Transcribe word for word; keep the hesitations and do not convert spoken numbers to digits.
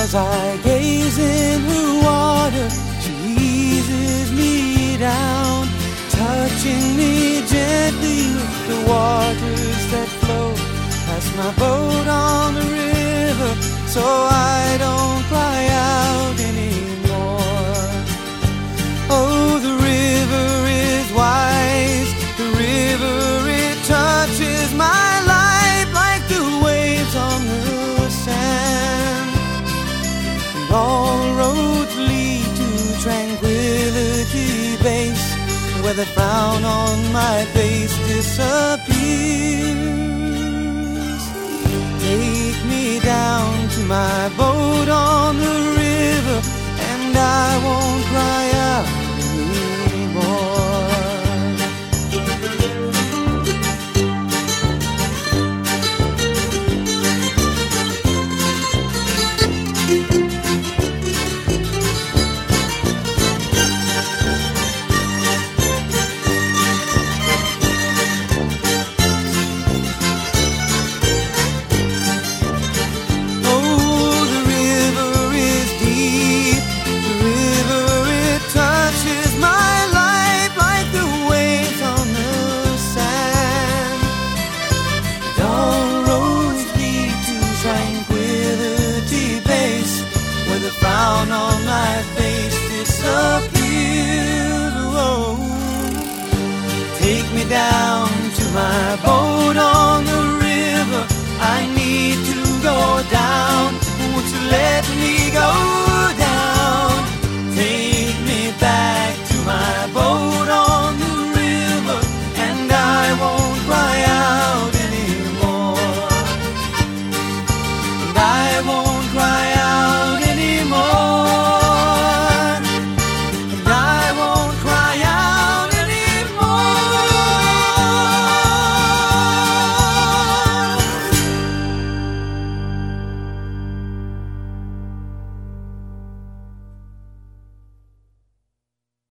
As I gaze in her water, she eases me down, touching me gently with the waters that flow past my boat on the river, so I don't cry out anymore. Oh, the river is wise, the river, it touches my life like the waves on the sand. And all roads lead to Tranquility Base, where the frown on my face disappears. Take me down to my boat on the river, and I won't cry out anymore. Frown on my face disappeared. Oh, take me down to my boat.